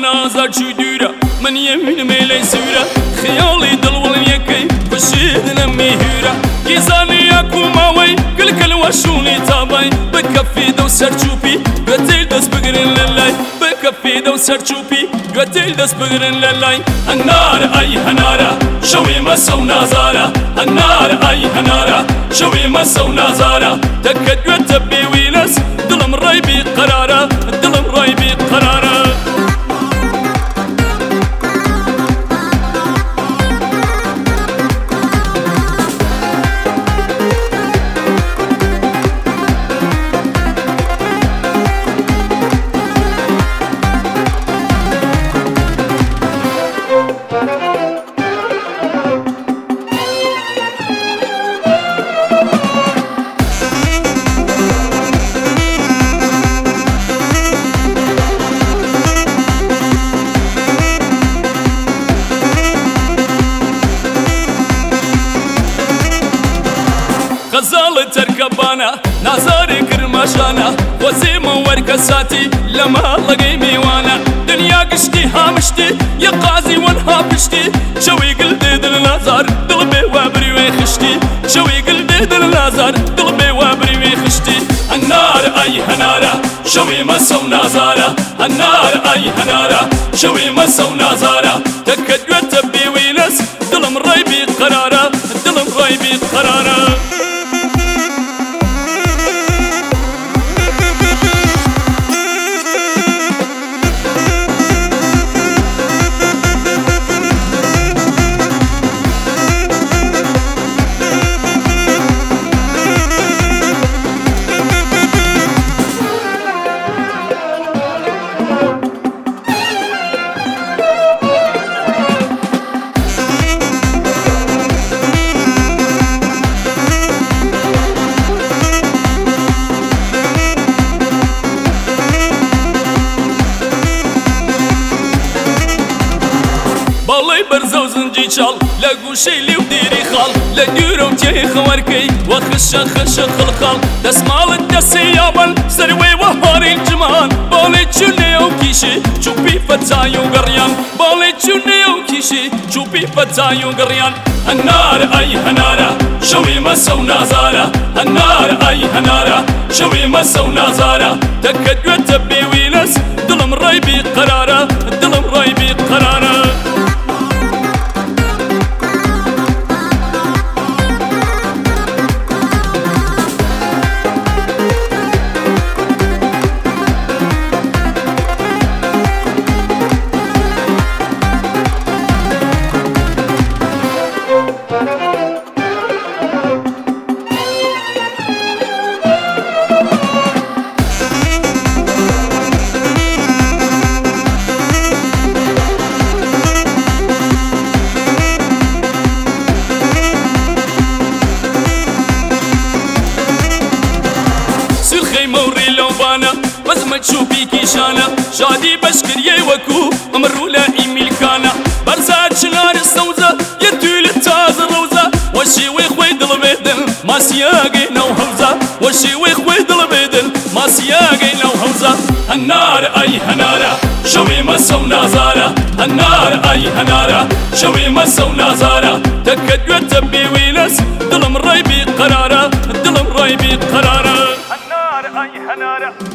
نازار شدورة من يمين ميلي سورة خيالي دل واليكي بشيد لمي هورة كيزاني ياكو ماوي كل وشوني تاباي بكفي دو سرچوبي قتل دس بقرن للاي بكفي دو سرچوبي قتل دس بقرن للاي النار اي هنارة شوي مسو نازارة النار اي هنارة شوي مسو نازارة تكد وتبي وينس دلم رايبي قرارة دلم رايبي قرارة غزال تركبانا نازاري كرماشانا وزيما وركساتي لما لقي ميوانا دنيا قشتي هامشتي يا قازي وانها بشتي شوي قلبي دل نازار دلبي وابري ويخشتي شوي قلبي دل نازار دلبي وابري ويخشتي النار اي هنارة شوي مسو نازارة النار اي هنارة شوي مسو نازارة تكد وتبي وينس دلم رايبي قرارة دلم رايبي قرارة بالي برزو زنجي شال لقو شي لي وديري خال لديرو تي خواركي وخش خلخال دسمال الدسي يابن سروي وهاري الجمال بالي تشوني وكيشي شوفي فتايو قريان بالي تشوني وكيشي شوفي فتايو قريان النار اي هنارة شوي مسو نازارة النار اي هنارة شوي مسو نازارة تكد وتبي وينس دلم رايبي قرارة دلم رايبي قرارة موري لوبانا بزمت شوفي كيشانا شادي بشكريه وكو امرو لا ايميل كانا برزات شنار السوزة يدول التاز الروزة وشي ويخوي دل بيدل ما سياقي نو همزة وشي ويخوي دل بيدل ما سياقي نو همزة النار اي هنارة شوي مسو نازارة النار اي هنارة شوي مسو نازارة تكد وتبي وينس دلم رايبي قرارة دلم رايبي قرارة النار اي هنارة